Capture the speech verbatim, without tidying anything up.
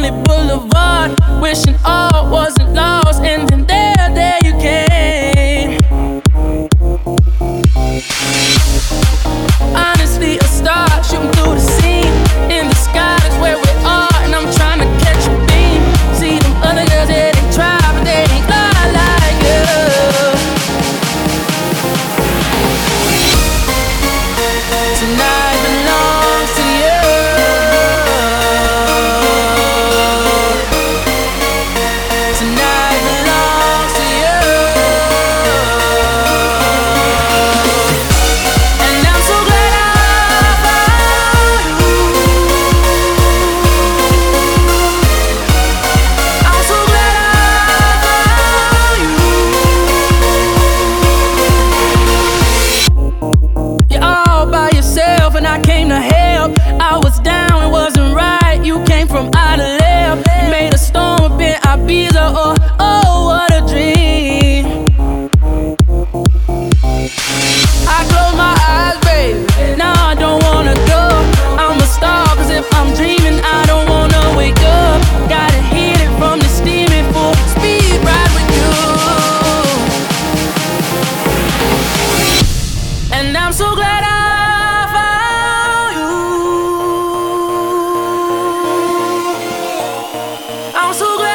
Moonlit Boulevard, wishing all wasn't lost, and then there, there you came. Honestly, a star shooting through the scene. In the sky is where we are, and I'm trying to catch a beam. See them other girls, yeah, they try, but they ain't fly like you. Tonight belongs to you. Tonight belongs to you. And I'm so glad I found you. I'm so glad I found you. You're all by yourself and I came to help. I was down, it wasn't right. You came from out of left. Made a storm up in Ibiza. Oh, oh, what a dream. I close my eyes, baby. Now I don't wanna go. I'm a star, cause if I'm dreaming, I don't wanna wake up. Gotta hit it from the steaming full speed ride with you. And I'm so glad I found you. I'm so glad